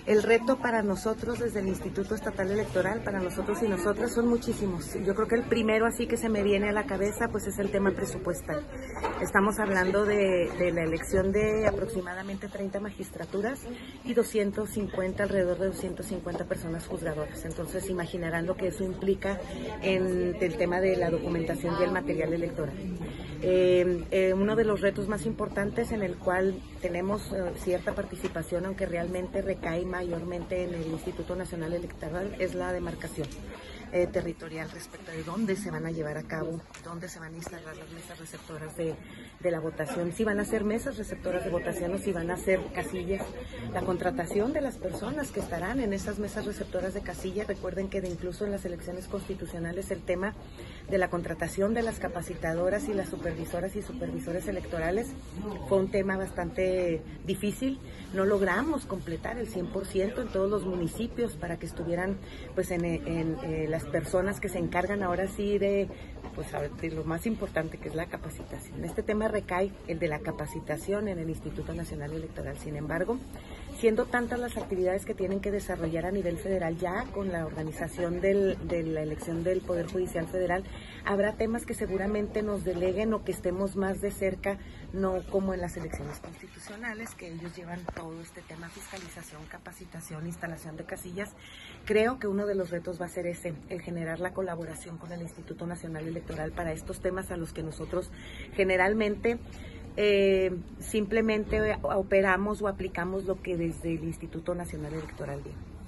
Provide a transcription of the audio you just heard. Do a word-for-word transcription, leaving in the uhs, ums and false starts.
El reto para nosotros desde el Instituto Estatal Electoral, para nosotros y nosotras, son muchísimos. Yo creo que el primero así que se me viene a la cabeza pues es el tema presupuestal. Estamos hablando de, de la elección de aproximadamente treinta magistraturas y doscientos cincuenta, alrededor de doscientas cincuenta personas juzgadoras. Entonces imaginarán lo que eso implica en el tema de la documentación y el material electoral. Eh, eh, uno de los retos más importantes en el cual tenemos eh, cierta participación, aunque realmente recae mayormente en el Instituto Nacional Electoral, es la demarcación eh, territorial respecto de dónde se van a llevar a cabo, dónde se van a instalar las mesas receptoras de, de la votación, si van a ser mesas receptoras de votación o si van a ser casillas, la contratación de las personas que estarán en esas mesas receptoras de casilla. Recuerden que de incluso en las elecciones constitucionales el tema de la contratación de las capacitadoras y las supervisoras y supervisores electorales fue un tema bastante difícil. No logramos completar el cien por ciento en todos los municipios para que estuvieran pues en, en, en las personas que se encargan ahora sí de, pues, de lo más importante, que es la capacitación. Este tema recae el de la capacitación en el Instituto Nacional Electoral. Sin embargo, siendo tantas las actividades que tienen que desarrollar a nivel federal, ya con la organización del, de la elección del Poder Judicial Federal, habrá temas que seguramente nos deleguen o que estemos más de cerca, no como en las elecciones constitucionales, que ellos llevan todo este tema: fiscalización, capacitación, instalación de casillas. Creo que uno de los retos va a ser ese, el generar la colaboración con el Instituto Nacional Electoral para estos temas a los que nosotros generalmente Eh, simplemente operamos o aplicamos lo que desde el Instituto Nacional Electoral viene.